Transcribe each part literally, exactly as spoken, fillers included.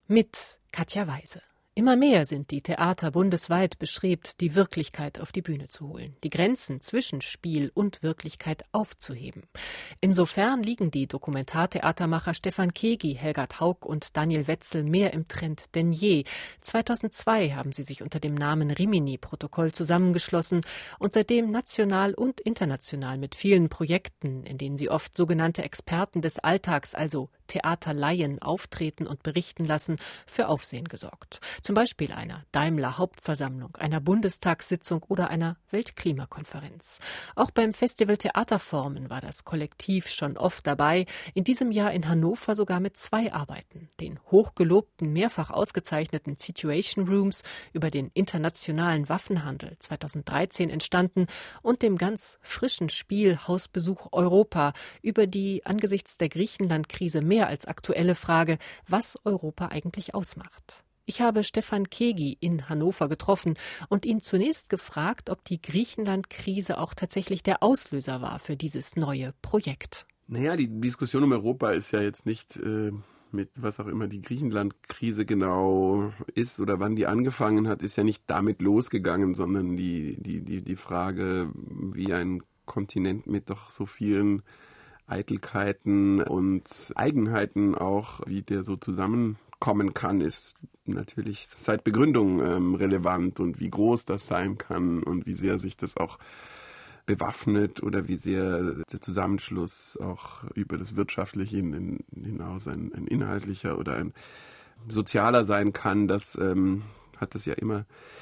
Mit Katja Weise. Immer mehr sind die Theater bundesweit bestrebt, die Wirklichkeit auf die Bühne zu holen, die Grenzen zwischen Spiel und Wirklichkeit aufzuheben. Insofern liegen die Dokumentartheatermacher Stefan Kegi, Helga Taug und Daniel Wetzel mehr im Trend denn je. zweitausendzwei haben sie sich unter dem Namen Rimini-Protokoll zusammengeschlossen und seitdem national und international mit vielen Projekten, in denen sie oft sogenannte Experten des Alltags, also Theaterlaien, auftreten und berichten lassen, für Aufsehen gesorgt. Zum Beispiel einer Daimler-Hauptversammlung, einer Bundestagssitzung oder einer Weltklimakonferenz. Auch beim Festival Theaterformen war das Kollektiv schon oft dabei, in diesem Jahr in Hannover sogar mit zwei Arbeiten. Den hochgelobten, mehrfach ausgezeichneten Situation Rooms über den internationalen Waffenhandel, zweitausenddreizehn entstanden, und dem ganz frischen Spiel Hausbesuch Europa über die angesichts der Griechenland-Krise mehr als aktuelle Frage, was Europa eigentlich ausmacht. Ich habe Stefan Kegi in Hannover getroffen und ihn zunächst gefragt, ob die Griechenland-Krise auch tatsächlich der Auslöser war für dieses neue Projekt. Naja, die Diskussion um Europa ist ja jetzt nicht äh, mit was auch immer die Griechenland-Krise genau ist oder wann die angefangen hat, ist ja nicht damit losgegangen, sondern die, die, die, die Frage, wie ein Kontinent mit doch so vielen Eitelkeiten und Eigenheiten auch, wie der so zusammenkommen kann, ist natürlich seit Begründung ähm, relevant, und wie groß das sein kann und wie sehr sich das auch bewaffnet oder wie sehr der Zusammenschluss auch über das Wirtschaftliche hin, hinaus ein, ein inhaltlicher oder ein sozialer sein kann. Das ähm, hat das ja immer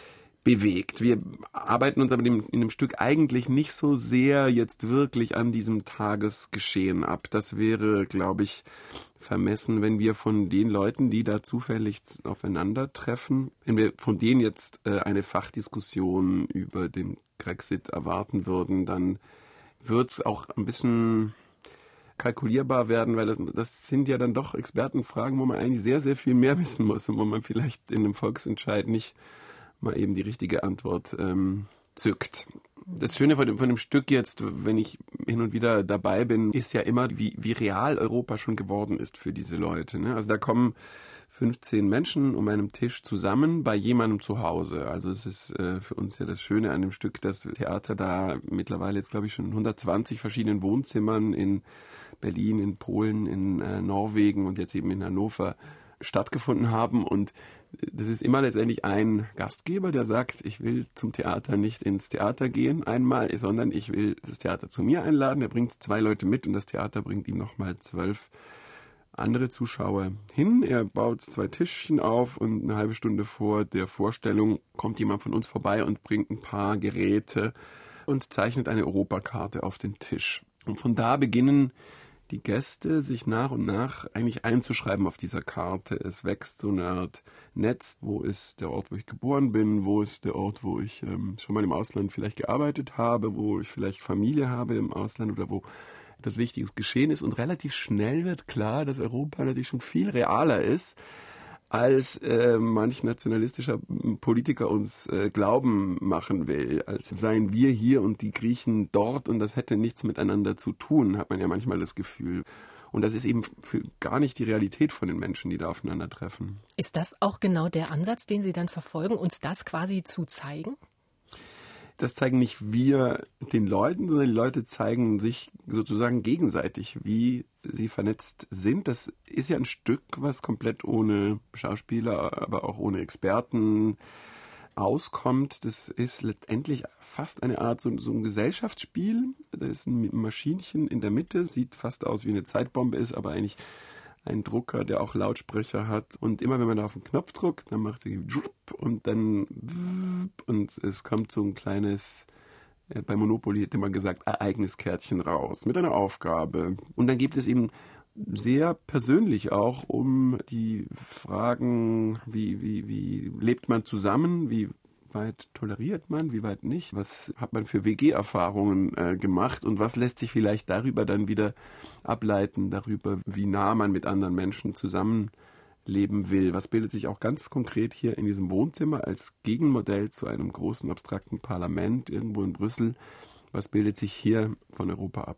bewegt. Wir arbeiten uns aber in dem Stück eigentlich nicht so sehr jetzt wirklich an diesem Tagesgeschehen ab. Das wäre, glaube ich, vermessen, wenn wir von den Leuten, die da zufällig aufeinandertreffen, wenn wir von denen jetzt äh, eine Fachdiskussion über den Grexit erwarten würden, dann wird es auch ein bisschen kalkulierbar werden, weil das, das sind ja dann doch Expertenfragen, wo man eigentlich sehr, sehr viel mehr wissen muss und wo man vielleicht in einem Volksentscheid nicht mal eben die richtige Antwort ähm, zückt. Das Schöne von dem, von dem Stück jetzt, wenn ich hin und wieder dabei bin, ist ja immer, wie, wie real Europa schon geworden ist für diese Leute. Ne? Also da kommen fünfzehn Menschen um einen Tisch zusammen bei jemandem zu Hause. Also es ist äh, für uns ja das Schöne an dem Stück, dass Theater da mittlerweile jetzt, glaube ich, schon in hundertzwanzig verschiedenen Wohnzimmern in Berlin, in Polen, in äh, Norwegen und jetzt eben in Hannover stattgefunden haben, und das ist immer letztendlich ein Gastgeber, der sagt, ich will zum Theater nicht ins Theater gehen einmal, sondern ich will das Theater zu mir einladen. Er bringt zwei Leute mit und das Theater bringt ihm nochmal zwölf andere Zuschauer hin. Er baut zwei Tischchen auf und eine halbe Stunde vor der Vorstellung kommt jemand von uns vorbei und bringt ein paar Geräte und zeichnet eine Europakarte auf den Tisch. Und von da beginnen die Gäste sich nach und nach eigentlich einzuschreiben auf dieser Karte. Es wächst so eine Art Netz. Wo ist der Ort, wo ich geboren bin? Wo ist der Ort, wo ich ähm, schon mal im Ausland vielleicht gearbeitet habe? Wo ich vielleicht Familie habe im Ausland oder wo etwas Wichtiges geschehen ist? Und relativ schnell wird klar, dass Europa natürlich schon viel realer ist, als äh, manch nationalistischer Politiker uns äh, glauben machen will. Als seien wir hier und die Griechen dort und das hätte nichts miteinander zu tun, hat man ja manchmal das Gefühl. Und das ist eben für gar nicht die Realität von den Menschen, die da aufeinandertreffen. Ist das auch genau der Ansatz, den Sie dann verfolgen, uns das quasi zu zeigen? Das zeigen nicht wir den Leuten, sondern die Leute zeigen sich sozusagen gegenseitig, wie sie vernetzt sind. Das ist ja ein Stück, was komplett ohne Schauspieler, aber auch ohne Experten auskommt. Das ist letztendlich fast eine Art so, so ein Gesellschaftsspiel. Da ist ein Maschinchen in der Mitte, sieht fast aus wie eine Zeitbombe, ist aber eigentlich ein Drucker, der auch Lautsprecher hat. Und immer wenn man da auf den Knopf drückt, dann macht sie und dann und es kommt so ein kleines, bei Monopoly hätte man gesagt, Ereigniskärtchen raus mit einer Aufgabe. Und dann gibt es eben sehr persönlich auch um die Fragen, wie, wie, wie lebt man zusammen, wie weit toleriert man, wie weit nicht, was hat man für W G-Erfahrungen äh, gemacht und was lässt sich vielleicht darüber dann wieder ableiten, darüber, wie nah man mit anderen Menschen zusammenleben will. Was bildet sich auch ganz konkret hier in diesem Wohnzimmer als Gegenmodell zu einem großen abstrakten Parlament irgendwo in Brüssel, was bildet sich hier von Europa ab?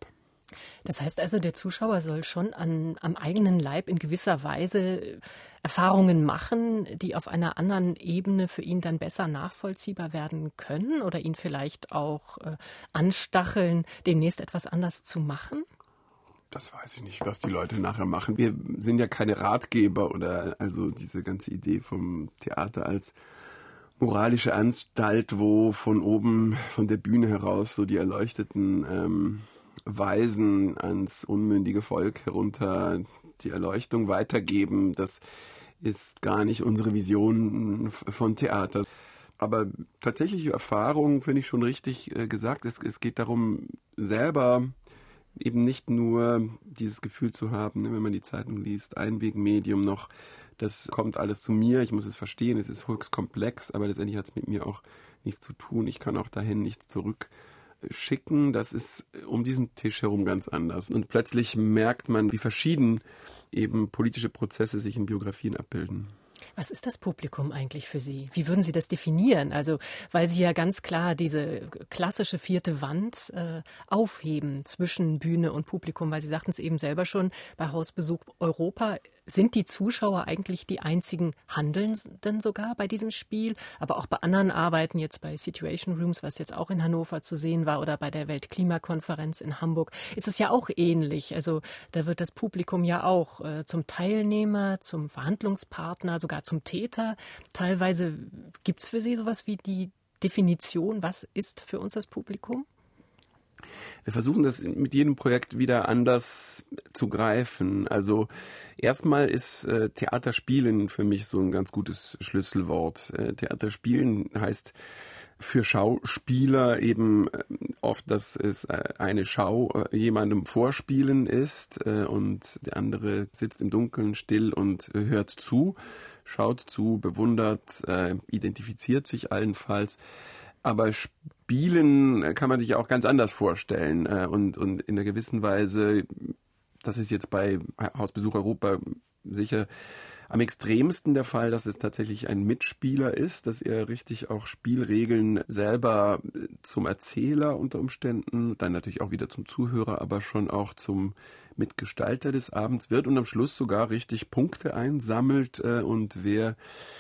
Das heißt also, der Zuschauer soll schon an, am eigenen Leib in gewisser Weise Erfahrungen machen, die auf einer anderen Ebene für ihn dann besser nachvollziehbar werden können oder ihn vielleicht auch äh, anstacheln, demnächst etwas anders zu machen? Das weiß ich nicht, was die Leute nachher machen. Wir sind ja keine Ratgeber oder also diese ganze Idee vom Theater als moralische Anstalt, wo von oben, von der Bühne heraus so die erleuchteten ähm, Weisen ans unmündige Volk herunter die Erleuchtung weitergeben. Das ist gar nicht unsere Vision von Theater. Aber tatsächliche Erfahrung finde ich schon richtig äh, gesagt. Es, es geht darum, selber eben nicht nur dieses Gefühl zu haben, wenn man die Zeitung liest, Einwegmedium noch, das kommt alles zu mir, ich muss es verstehen, es ist höchst komplex, aber letztendlich hat es mit mir auch nichts zu tun. Ich kann auch dahin nichts zurückschicken. Das ist um diesen Tisch herum ganz anders. Und plötzlich merkt man, wie verschieden eben politische Prozesse sich in Biografien abbilden. Was ist das Publikum eigentlich für Sie? Wie würden Sie das definieren? Also, weil Sie ja ganz klar diese klassische vierte Wand äh, aufheben zwischen Bühne und Publikum, weil Sie sagten es eben selber schon, bei Hausbesuch Europa sind die Zuschauer eigentlich die einzigen Handelnden sogar bei diesem Spiel, aber auch bei anderen Arbeiten, jetzt bei Situation Rooms, was jetzt auch in Hannover zu sehen war, oder bei der Weltklimakonferenz in Hamburg, ist es ja auch ähnlich. Also da wird das Publikum ja auch äh, zum Teilnehmer, zum Verhandlungspartner, sogar zum Täter. Teilweise gibt es für Sie sowas wie die Definition, was ist für uns das Publikum? Wir versuchen das mit jedem Projekt wieder anders zu greifen. Also erstmal ist äh, Theaterspielen für mich so ein ganz gutes Schlüsselwort. Äh, Theaterspielen heißt für Schauspieler eben äh, oft, dass es äh, eine Schau äh, jemandem vorspielen ist äh, und der andere sitzt im Dunkeln still und äh, hört zu, schaut zu, bewundert, äh, identifiziert sich allenfalls. Aber Spielen kann man sich ja auch ganz anders vorstellen und, und in einer gewissen Weise, das ist jetzt bei Hausbesuch Europa sicher am extremsten der Fall, dass es tatsächlich ein Mitspieler ist, dass er richtig auch Spielregeln selber zum Erzähler unter Umständen, dann natürlich auch wieder zum Zuhörer, aber schon auch zum Mitgestalter des Abends wird und am Schluss sogar richtig Punkte einsammelt und wer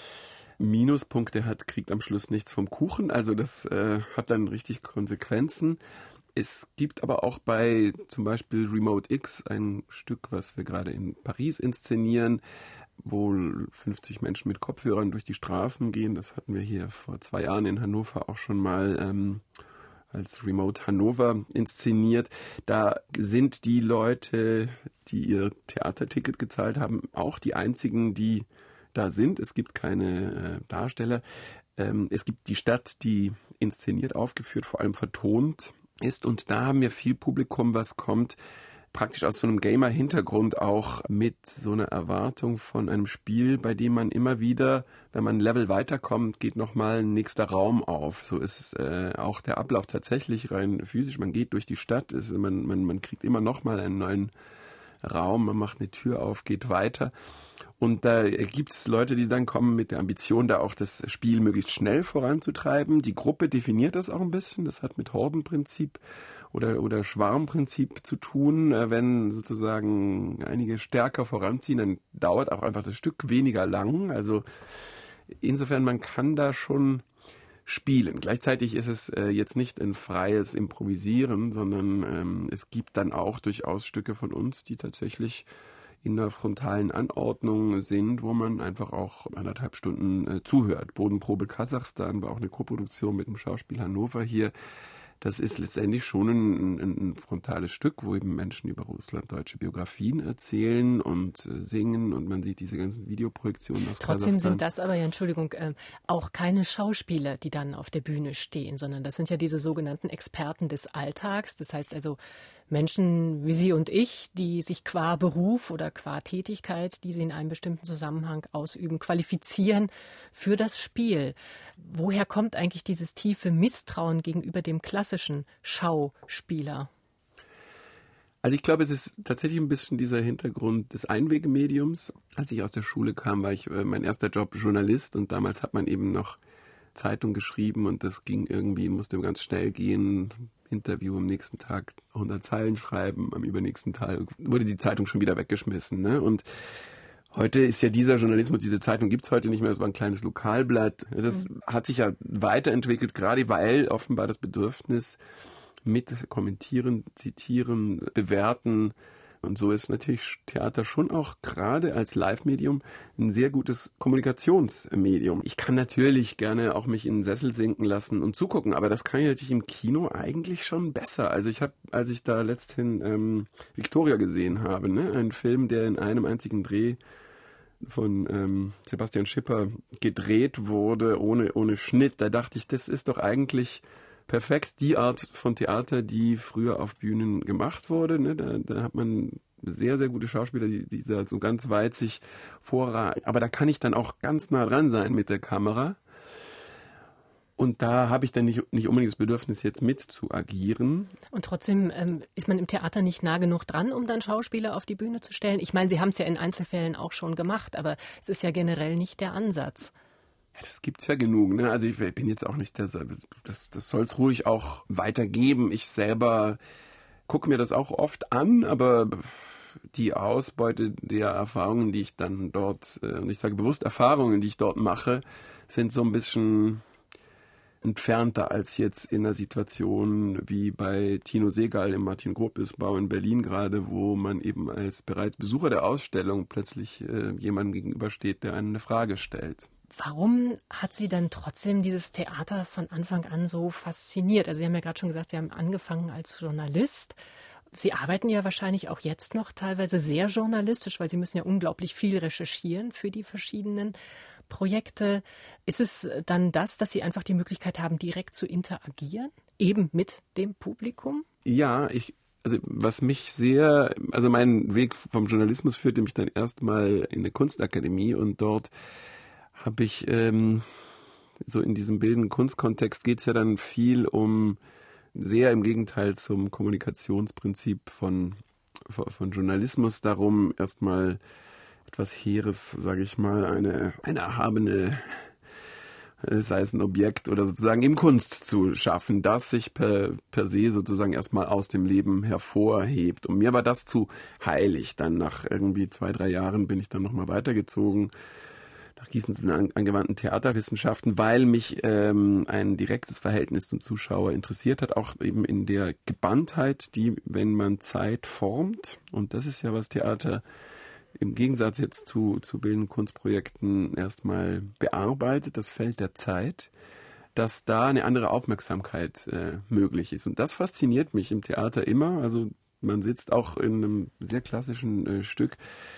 Minuspunkte hat, kriegt am Schluss nichts vom Kuchen. Also das äh, hat dann richtig Konsequenzen. Es gibt aber auch bei zum Beispiel Remote X ein Stück, was wir gerade in Paris inszenieren, wo fünfzig Menschen mit Kopfhörern durch die Straßen gehen. Das hatten wir hier vor zwei Jahren in Hannover auch schon mal ähm, als Remote Hannover inszeniert. Da sind die Leute, die ihr Theaterticket gezahlt haben, auch die einzigen, die da sind. Es gibt keine äh, Darsteller. Ähm, es gibt die Stadt, die inszeniert, aufgeführt, vor allem vertont ist. Und da haben wir viel Publikum, was kommt praktisch aus so einem Gamer-Hintergrund auch mit so einer Erwartung von einem Spiel, bei dem man immer wieder, wenn man ein Level weiterkommt, geht nochmal ein nächster Raum auf. So ist äh, auch der Ablauf tatsächlich rein physisch. Man geht durch die Stadt, ist, man, man, man kriegt immer nochmal einen neuen Raum, man macht eine Tür auf, geht weiter. Und da gibt es Leute, die dann kommen mit der Ambition, da auch das Spiel möglichst schnell voranzutreiben. Die Gruppe definiert das auch ein bisschen. Das hat mit Hordenprinzip oder, oder Schwarmprinzip zu tun. Wenn sozusagen einige stärker voranziehen, dann dauert auch einfach das Stück weniger lang. Also insofern, man kann da schon spielen. Gleichzeitig ist es äh, jetzt nicht ein freies Improvisieren, sondern ähm, es gibt dann auch durchaus Stücke von uns, die tatsächlich in der frontalen Anordnung sind, wo man einfach auch anderthalb Stunden äh, zuhört. Bodenprobe Kasachstan war auch eine Koproduktion mit dem Schauspiel Hannover hier. Das ist letztendlich schon ein, ein, ein frontales Stück, wo eben Menschen über Russland deutsche Biografien erzählen und äh, singen und man sieht diese ganzen Videoprojektionen aus Trotzdem Kasachstan. sind das aber ja, Entschuldigung, äh, auch keine Schauspieler, die dann auf der Bühne stehen, sondern das sind ja diese sogenannten Experten des Alltags. Das heißt also Menschen wie Sie und ich, die sich qua Beruf oder qua Tätigkeit, die sie in einem bestimmten Zusammenhang ausüben, qualifizieren für das Spiel. Woher kommt eigentlich dieses tiefe Misstrauen gegenüber dem klassischen Schauspieler? Also ich glaube, es ist tatsächlich ein bisschen dieser Hintergrund des Einwegemediums. Als ich aus der Schule kam, war ich äh, mein erster Job Journalist und damals hat man eben noch Zeitung geschrieben und das ging irgendwie, musste ganz schnell gehen. Interview am nächsten Tag hundert Zeilen schreiben, am übernächsten Tag wurde die Zeitung schon wieder weggeschmissen. Ne? Und heute ist ja dieser Journalismus, diese Zeitung gibt's heute nicht mehr, das war ein kleines Lokalblatt. Das mhm. hat sich ja weiterentwickelt, gerade weil offenbar das Bedürfnis mit kommentieren, zitieren, bewerten. Und so ist natürlich Theater schon auch gerade als Live-Medium ein sehr gutes Kommunikationsmedium. Ich kann natürlich gerne auch mich in den Sessel sinken lassen und zugucken, aber das kann ich natürlich im Kino eigentlich schon besser. Also ich habe, als ich da letzthin ähm, Victoria gesehen habe, ne, einen Film, der in einem einzigen Dreh von ähm, Sebastian Schipper gedreht wurde, ohne ohne Schnitt, da dachte ich, das ist doch eigentlich perfekt die Art von Theater, die früher auf Bühnen gemacht wurde. Ne? Da, da hat man sehr, sehr gute Schauspieler, die, die da so ganz weit sich vorragen. Aber da kann ich dann auch ganz nah dran sein mit der Kamera. Und da habe ich dann nicht, nicht unbedingt das Bedürfnis, jetzt mit zu agieren. Und trotzdem ähm, ist man im Theater nicht nah genug dran, um dann Schauspieler auf die Bühne zu stellen. Ich meine, Sie haben es ja in Einzelfällen auch schon gemacht, aber es ist ja generell nicht der Ansatz. Ja, das gibt's ja genug, ne? Also ich bin jetzt auch nicht der, das, das soll's ruhig auch weitergeben. Ich selber gucke mir das auch oft an, aber die Ausbeute der Erfahrungen, die ich dann dort, und ich sage bewusst Erfahrungen, die ich dort mache, sind so ein bisschen entfernter als jetzt in einer Situation wie bei Tino Segal im Martin-Gropius-Bau in Berlin gerade, wo man eben als bereits Besucher der Ausstellung plötzlich äh, jemandem gegenübersteht, der einen eine Frage stellt. Warum hat Sie dann trotzdem dieses Theater von Anfang an so fasziniert? Also Sie haben ja gerade schon gesagt, Sie haben angefangen als Journalist. Sie arbeiten ja wahrscheinlich auch jetzt noch teilweise sehr journalistisch, weil Sie müssen ja unglaublich viel recherchieren für die verschiedenen Projekte. Ist es dann das, dass Sie einfach die Möglichkeit haben, direkt zu interagieren, eben mit dem Publikum? Ja, ich Also was mich sehr, also mein Weg vom Journalismus führte mich dann erstmal in eine Kunstakademie und dort habe ich, ähm, so in diesem bildenden Kunstkontext geht es ja dann viel um, sehr im Gegenteil zum Kommunikationsprinzip von, von Journalismus, darum erstmal etwas Heeres, sage ich mal, eine, eine erhabene, sei es ein Objekt oder sozusagen eben Kunst zu schaffen, das sich per, per se sozusagen erstmal aus dem Leben hervorhebt. Und mir war das zu heilig. Dann nach irgendwie zwei, drei Jahren bin ich dann nochmal weitergezogen nach Gießen zu den angewandten Theaterwissenschaften, weil mich ähm, ein direktes Verhältnis zum Zuschauer interessiert hat, auch eben in der Gebanntheit, die, wenn man Zeit formt, und das ist ja, was Theater im Gegensatz jetzt zu, zu bildenden Kunstprojekten erstmal bearbeitet, das Feld der Zeit, dass da eine andere Aufmerksamkeit äh, möglich ist. Und das fasziniert mich im Theater immer. Also man sitzt auch in einem sehr klassischen äh, Stück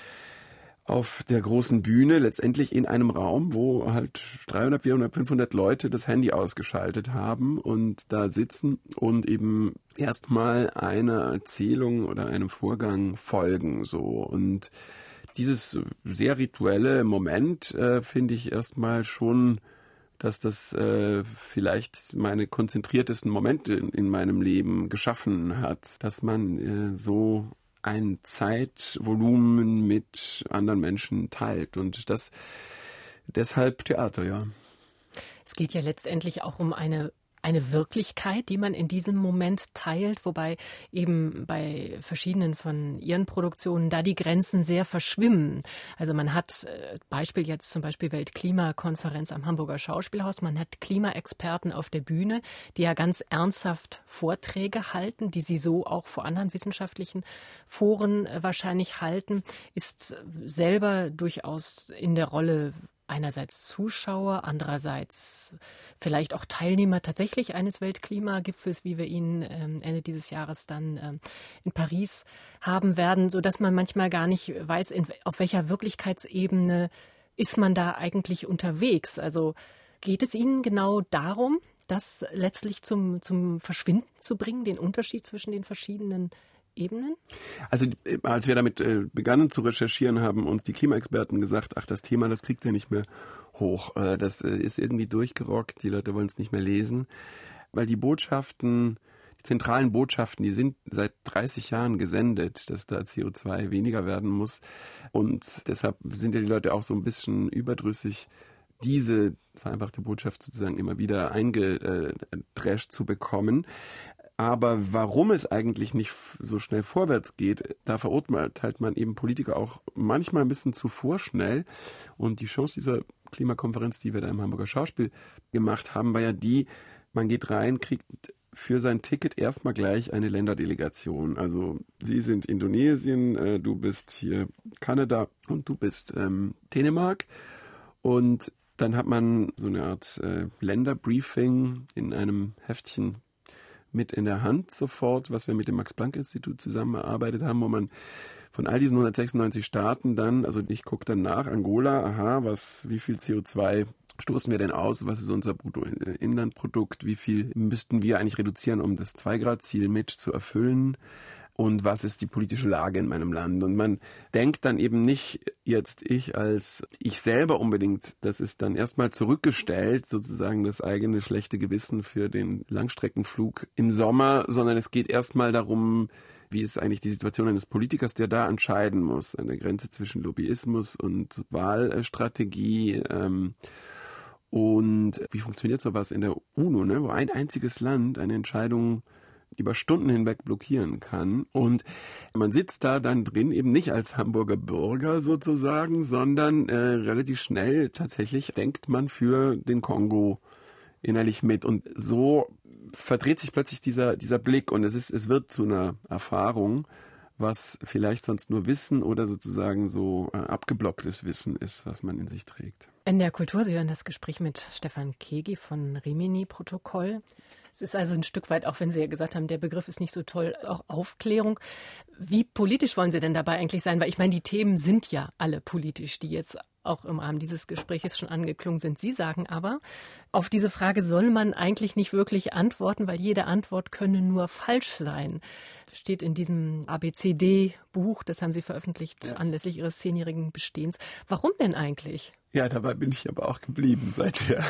auf der großen Bühne, letztendlich in einem Raum, wo halt dreihundert, vierhundert, fünfhundert Leute das Handy ausgeschaltet haben und da sitzen und eben erstmal einer Erzählung oder einem Vorgang folgen, so. Und dieses sehr rituelle Moment äh, finde ich erstmal schon, dass das äh, vielleicht meine konzentriertesten Momente in, in meinem Leben geschaffen hat, dass man äh, so ein Zeitvolumen mit anderen Menschen teilt. Und das deshalb Theater, ja. Es geht ja letztendlich auch um eine eine Wirklichkeit, die man in diesem Moment teilt, wobei eben bei verschiedenen von Ihren Produktionen da die Grenzen sehr verschwimmen. Also man hat, Beispiel jetzt zum Beispiel Weltklimakonferenz am Hamburger Schauspielhaus, man hat Klimaexperten auf der Bühne, die ja ganz ernsthaft Vorträge halten, die sie so auch vor anderen wissenschaftlichen Foren wahrscheinlich halten, ist selber durchaus in der Rolle einerseits Zuschauer, andererseits vielleicht auch Teilnehmer tatsächlich eines Weltklimagipfels, wie wir ihn ähm, Ende dieses Jahres dann ähm, in Paris haben werden, sodass man manchmal gar nicht weiß, in, auf welcher Wirklichkeitsebene ist man da eigentlich unterwegs. Also geht es Ihnen genau darum, das letztlich zum, zum Verschwinden zu bringen, den Unterschied zwischen den verschiedenen Ebenen? Also als wir damit äh, begannen zu recherchieren, haben uns die Klimaexperten gesagt, ach, das Thema, das kriegt ihr nicht mehr hoch. Äh, das äh, ist irgendwie durchgerockt, die Leute wollen es nicht mehr lesen. Weil die Botschaften, die zentralen Botschaften, die sind seit dreißig Jahren gesendet, dass da C O zwei weniger werden muss. Und deshalb sind ja die Leute auch so ein bisschen überdrüssig diese vereinfachte Botschaft sozusagen immer wieder eingedrescht zu bekommen. Aber warum es eigentlich nicht so schnell vorwärts geht, da verurteilt man eben Politiker auch manchmal ein bisschen zu vorschnell. Und die Chance dieser Klimakonferenz, die wir da im Hamburger Schauspiel gemacht haben, war ja die, man geht rein, kriegt für sein Ticket erstmal gleich eine Länderdelegation. Also Sie sind Indonesien, äh, du bist hier Kanada und du bist ähm, Dänemark. Und dann hat man so eine Art äh, Länderbriefing in einem Heftchen mit in der Hand sofort, was wir mit dem Max-Planck-Institut zusammengearbeitet haben, wo man von all diesen hundertsechsundneunzig Staaten dann, also ich gucke dann nach, Angola, aha, was, wie viel C O zwei stoßen wir denn aus, was ist unser Bruttoinlandprodukt, wie viel müssten wir eigentlich reduzieren, um das zwei Grad Ziel mit zu erfüllen und was ist die politische Lage in meinem Land. Und man denkt dann eben nicht jetzt ich als ich selber unbedingt, das ist dann erstmal zurückgestellt, sozusagen das eigene schlechte Gewissen für den Langstreckenflug im Sommer, sondern es geht erstmal darum, wie ist eigentlich die Situation eines Politikers, der da entscheiden muss, an der Grenze zwischen Lobbyismus und Wahlstrategie. Ähm, und wie funktioniert sowas in der UNO, ne, wo ein einziges Land eine Entscheidung über Stunden hinweg blockieren kann. Und man sitzt da dann drin eben nicht als Hamburger Bürger sozusagen, sondern äh, relativ schnell tatsächlich denkt man für den Kongo innerlich mit. Und so verdreht sich plötzlich dieser, dieser Blick und es ist, es wird zu einer Erfahrung, was vielleicht sonst nur Wissen oder sozusagen so äh, abgeblocktes Wissen ist, was man in sich trägt. In der Kultur, Sie hören das Gespräch mit Stefan Kegi von Rimini-Protokoll. Es ist also ein Stück weit, auch wenn Sie ja gesagt haben, der Begriff ist nicht so toll, auch Aufklärung. Wie politisch wollen Sie denn dabei eigentlich sein? Weil ich meine, die Themen sind ja alle politisch, die jetzt auch im Rahmen dieses Gesprächs schon angeklungen sind. Sie sagen aber, auf diese Frage soll man eigentlich nicht wirklich antworten, weil jede Antwort könne nur falsch sein. Das steht in diesem A B C D-Buch, das haben Sie veröffentlicht ja. anlässlich Ihres zehnjährigen Bestehens. Warum denn eigentlich? Ja, dabei bin ich aber auch geblieben seither.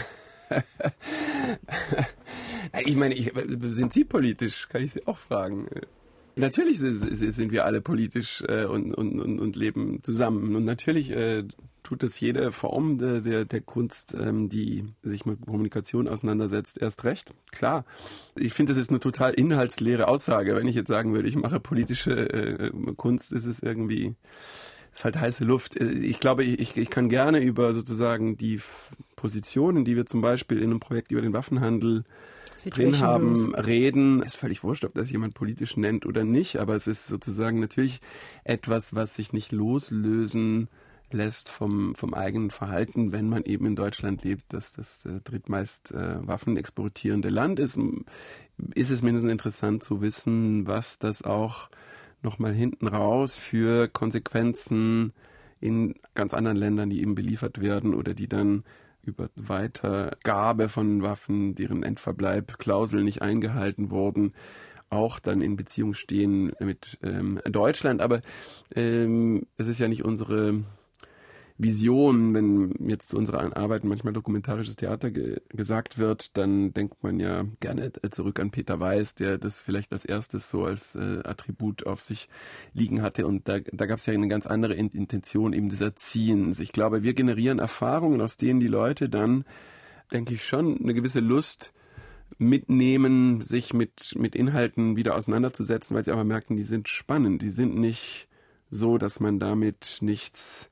Ich meine, ich, sind Sie politisch? Kann ich Sie auch fragen. Natürlich sind wir alle politisch äh, und, und, und leben zusammen. Und natürlich äh, tut es jede Form der, der, der Kunst, ähm, die sich mit Kommunikation auseinandersetzt, erst recht. Klar, ich finde, das ist eine total inhaltsleere Aussage. Wenn ich jetzt sagen würde, ich mache politische äh, Kunst, ist es irgendwie, ist halt heiße Luft. Ich glaube, ich, ich kann gerne über sozusagen die Positionen, die wir zum Beispiel in einem Projekt über den Waffenhandel drin haben, reden. Ist völlig wurscht, ob das jemand politisch nennt oder nicht, aber es ist sozusagen natürlich etwas, was sich nicht loslösen lässt vom, vom eigenen Verhalten, wenn man eben in Deutschland lebt, dass das äh, drittmeist äh, Waffen exportierende Land ist. Ist es mindestens interessant zu wissen, was das auch nochmal hinten raus für Konsequenzen in ganz anderen Ländern, die eben beliefert werden oder die dann über Weitergabe von Waffen, deren Endverbleib, Klauseln nicht eingehalten wurden, auch dann in Beziehung stehen mit ähm, Deutschland. Aber ähm, es ist ja nicht unsere Vision, wenn jetzt zu unserer Arbeit manchmal dokumentarisches Theater ge- gesagt wird, dann denkt man ja gerne zurück an Peter Weiß, der das vielleicht als erstes so als äh, Attribut auf sich liegen hatte. Und da, da gab es ja eine ganz andere Intention eben des Erziehens. Ich glaube, wir generieren Erfahrungen, aus denen die Leute dann, denke ich, schon eine gewisse Lust mitnehmen, sich mit, mit Inhalten wieder auseinanderzusetzen, weil sie aber merken, die sind spannend. Die sind nicht so, dass man damit nichts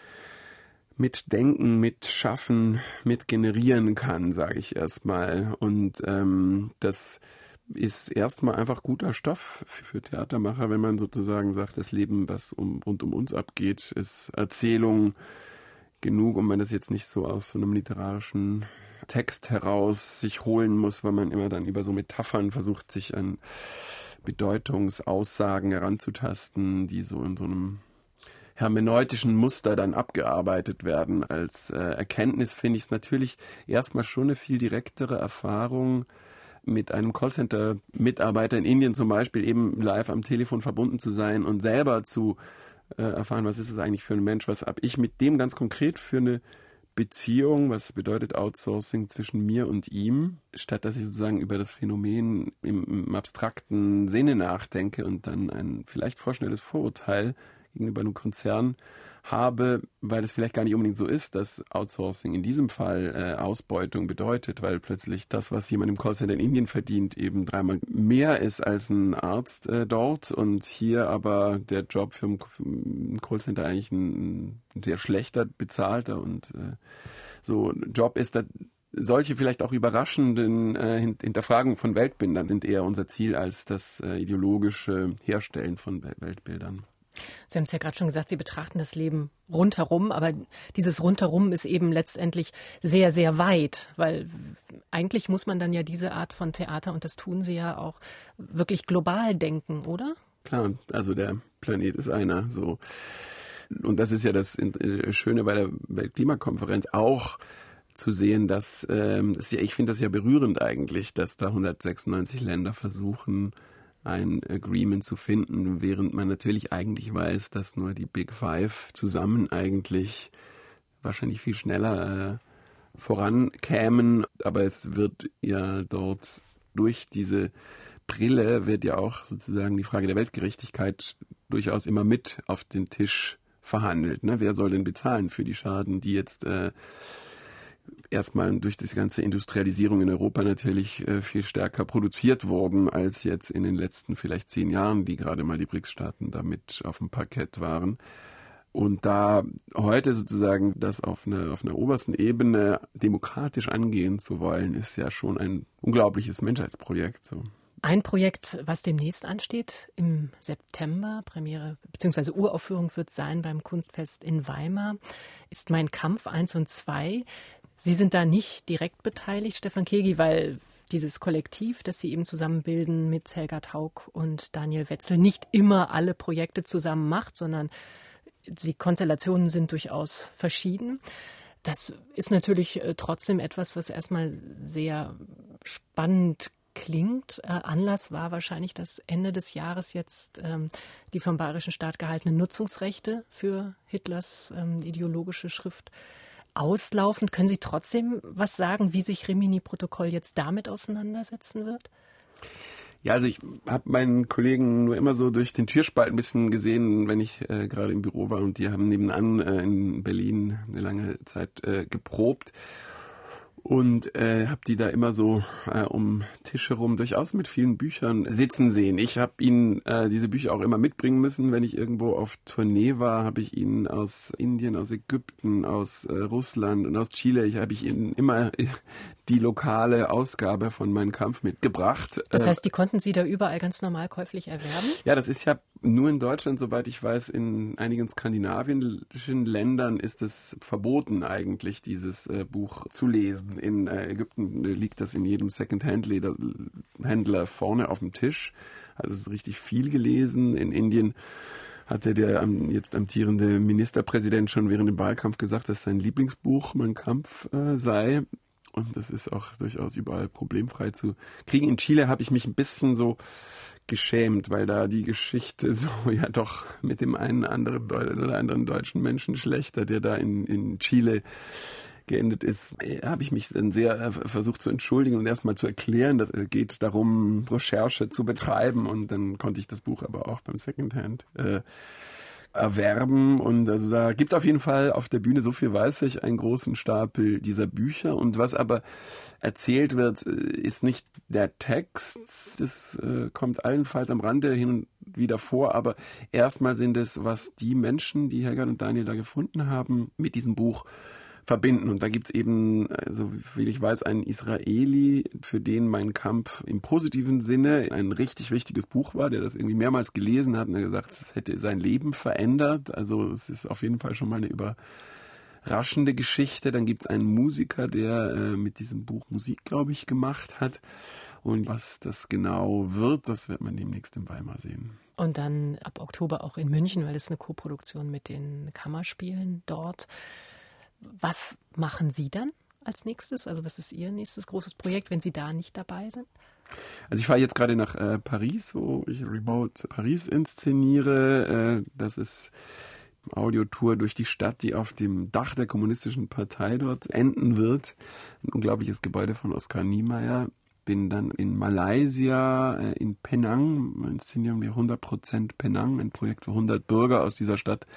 mitdenken, mitschaffen, mit generieren kann, sage ich erstmal. Und ähm, das ist erstmal einfach guter Stoff für, für Theatermacher, wenn man sozusagen sagt, das Leben, was um, rund um uns abgeht, ist Erzählung genug, und man das jetzt nicht so aus so einem literarischen Text heraus sich holen muss, weil man immer dann über so Metaphern versucht, sich an Bedeutungsaussagen heranzutasten, die so in so einem hermeneutischen Muster dann abgearbeitet werden. Als äh, Erkenntnis finde ich es natürlich erstmal schon eine viel direktere Erfahrung, mit einem Callcenter-Mitarbeiter in Indien zum Beispiel eben live am Telefon verbunden zu sein und selber zu äh, erfahren, was ist es eigentlich für ein Mensch, was habe ich mit dem ganz konkret für eine Beziehung, was bedeutet Outsourcing zwischen mir und ihm, statt dass ich sozusagen über das Phänomen im, im abstrakten Sinne nachdenke und dann ein vielleicht vorschnelles Vorurteil gegenüber einem Konzern habe, weil es vielleicht gar nicht unbedingt so ist, dass Outsourcing in diesem Fall äh, Ausbeutung bedeutet, weil plötzlich das, was jemand im Callcenter in Indien verdient, eben dreimal mehr ist als ein Arzt äh, dort und hier aber der Job für ein Callcenter eigentlich ein, ein sehr schlechter, bezahlter und äh, so Job ist, da solche vielleicht auch überraschenden äh, Hinterfragungen von Weltbildern sind eher unser Ziel als das äh, ideologische Herstellen von Weltbildern. Sie haben es ja gerade schon gesagt, Sie betrachten das Leben rundherum, aber dieses Rundherum ist eben letztendlich sehr, sehr weit, weil eigentlich muss man dann ja diese Art von Theater, und das tun Sie ja auch, wirklich global denken, oder? Klar, also der Planet ist einer, so. Und das ist ja das Schöne bei der Weltklimakonferenz auch, zu sehen, dass, ähm, das ist ja, ich finde das ja berührend eigentlich, dass da hundertsechsundneunzig Länder versuchen, ein Agreement zu finden, während man natürlich eigentlich weiß, dass nur die Big Five zusammen eigentlich wahrscheinlich viel schneller äh, vorankämen. Aber es wird ja dort durch diese Brille wird ja auch sozusagen die Frage der Weltgerechtigkeit durchaus immer mit auf den Tisch verhandelt. Ne? Wer soll denn bezahlen für die Schaden, die jetzt äh, erstmal durch die ganze Industrialisierung in Europa natürlich äh, viel stärker produziert worden als jetzt in den letzten vielleicht zehn Jahren, die gerade mal die B R I C S-Staaten damit auf dem Parkett waren. Und da heute sozusagen das auf einer auf einer obersten Ebene demokratisch angehen zu wollen, ist ja schon ein unglaubliches Menschheitsprojekt. So. Ein Projekt, was demnächst ansteht, im September, Premiere bzw. Uraufführung wird sein beim Kunstfest in Weimar, ist Mein Kampf eins und zwei. Sie sind da nicht direkt beteiligt, Stefan Kegi, weil dieses Kollektiv, das Sie eben zusammenbilden mit Helga Taug und Daniel Wetzel, nicht immer alle Projekte zusammen macht, sondern die Konstellationen sind durchaus verschieden. Das ist natürlich trotzdem etwas, was erstmal sehr spannend klingt. Äh, Anlass war wahrscheinlich, dass Ende des Jahres jetzt ähm, die vom Bayerischen Staat gehaltenen Nutzungsrechte für Hitlers ähm, ideologische Schrift auslaufen. Können Sie trotzdem was sagen, wie sich Rimini-Protokoll jetzt damit auseinandersetzen wird? Ja, also ich habe meinen Kollegen nur immer so durch den Türspalt ein bisschen gesehen, wenn ich äh, gerade im Büro war, und die haben nebenan äh, in Berlin eine lange Zeit äh, geprobt. Und äh, habe die da immer so äh, um Tische rum durchaus mit vielen Büchern sitzen sehen. Ich habe ihnen äh, diese Bücher auch immer mitbringen müssen. Wenn ich irgendwo auf Tournee war, habe ich ihnen aus Indien, aus Ägypten, aus äh, Russland und aus Chile, ich habe ich ihnen immer die lokale Ausgabe von Mein Kampf mitgebracht. Das heißt, die konnten Sie da überall ganz normal käuflich erwerben? Ja, das ist ja nur in Deutschland, soweit ich weiß, in einigen skandinavischen Ländern ist es verboten eigentlich, dieses äh, Buch zu lesen. In äh, Ägypten liegt das in jedem Second-Hand-Händler vorne auf dem Tisch. Also es ist richtig viel gelesen. In Indien hatte der ähm, jetzt amtierende Ministerpräsident schon während dem Wahlkampf gesagt, dass sein Lieblingsbuch Mein Kampf äh, sei. Und das ist auch durchaus überall problemfrei zu kriegen. In Chile habe ich mich ein bisschen so geschämt, weil da die Geschichte so ja doch mit dem einen anderen oder anderen deutschen Menschen schlechter, der da in, in Chile geendet ist, habe ich mich dann sehr versucht zu entschuldigen und erstmal zu erklären, dass es geht darum, Recherche zu betreiben, und dann konnte ich das Buch aber auch beim Secondhand äh, erwerben. Und also da gibt es auf jeden Fall auf der Bühne, so viel weiß ich, einen großen Stapel dieser Bücher. Und was aber erzählt wird, ist nicht der Text. Das äh, kommt allenfalls am Rande hin und wieder vor. Aber erstmal sind es, was die Menschen, die Helga und Daniel da gefunden haben, mit diesem Buch verbinden. Und da gibt's eben, also wie ich weiß, einen Israeli, für den Mein Kampf im positiven Sinne ein richtig wichtiges Buch war, der das irgendwie mehrmals gelesen hat und er gesagt, es hätte sein Leben verändert. Also es ist auf jeden Fall schon mal eine überraschende Geschichte. Dann gibt's einen Musiker, der äh, mit diesem Buch Musik, glaube ich, gemacht hat. Und was das genau wird, das wird man demnächst in Weimar sehen. Und dann ab Oktober auch in München, weil es eine Koproduktion mit den Kammerspielen dort. Was machen Sie dann als nächstes? Also was ist Ihr nächstes großes Projekt, wenn Sie da nicht dabei sind? Also ich fahre jetzt gerade nach äh, Paris, wo ich Remote Paris inszeniere. Äh, das ist eine Audiotour durch die Stadt, die auf dem Dach der Kommunistischen Partei dort enden wird. Ein unglaubliches Gebäude von Oskar Niemeyer. Bin dann in Malaysia, äh, in Penang, inszenieren wir hundert Prozent Penang, ein Projekt, wo hundert Bürger aus dieser Stadt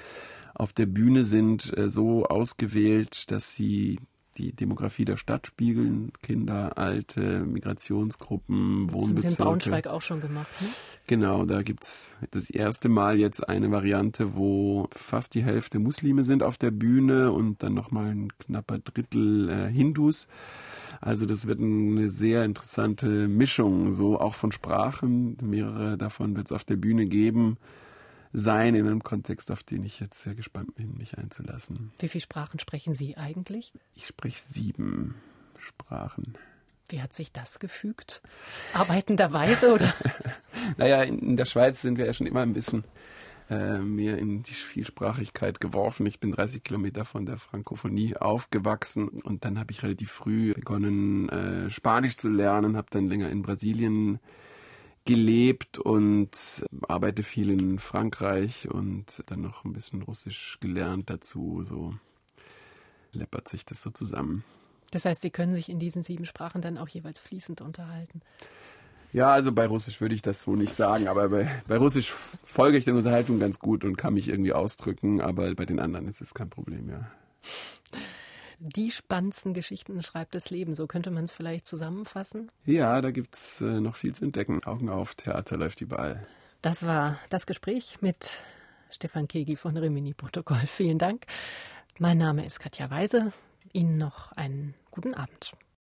auf der Bühne sind, so ausgewählt, dass sie die Demografie der Stadt spiegeln. Kinder, Alte, Migrationsgruppen, Wohnbezirke. Das haben Sie in Braunschweig auch schon gemacht, ne? Genau, da gibt's das erste Mal jetzt eine Variante, wo fast die Hälfte Muslime sind auf der Bühne und dann nochmal ein knapper Drittel äh, Hindus. Also das wird eine sehr interessante Mischung, so auch von Sprachen. Mehrere davon wird es auf der Bühne geben sein, in einem Kontext, auf den ich jetzt sehr gespannt bin, mich einzulassen. Wie viele Sprachen sprechen Sie eigentlich? Ich spreche sieben Sprachen. Wie hat sich das gefügt? Arbeitenderweise, oder? Naja, in, in der Schweiz sind wir ja schon immer ein bisschen äh, mehr in die Vielsprachigkeit geworfen. Ich bin dreißig Kilometer von der Frankophonie aufgewachsen und dann habe ich relativ früh begonnen, äh, Spanisch zu lernen, habe dann länger in Brasilien gelebt und arbeite viel in Frankreich und dann noch ein bisschen Russisch gelernt dazu. So läppert sich das so zusammen. Das heißt, Sie können sich in diesen sieben Sprachen dann auch jeweils fließend unterhalten? Ja, also bei Russisch würde ich das so nicht sagen, aber bei, bei Russisch folge ich der Unterhaltung ganz gut und kann mich irgendwie ausdrücken, aber bei den anderen ist es kein Problem, ja. Die spannendsten Geschichten schreibt das Leben, so könnte man es vielleicht zusammenfassen? Ja, da gibt es äh, noch viel zu entdecken. Augen auf, Theater läuft überall. Das war das Gespräch mit Stefan Kegi von Rimini-Protokoll. Vielen Dank. Mein Name ist Katja Weise. Ihnen noch einen guten Abend.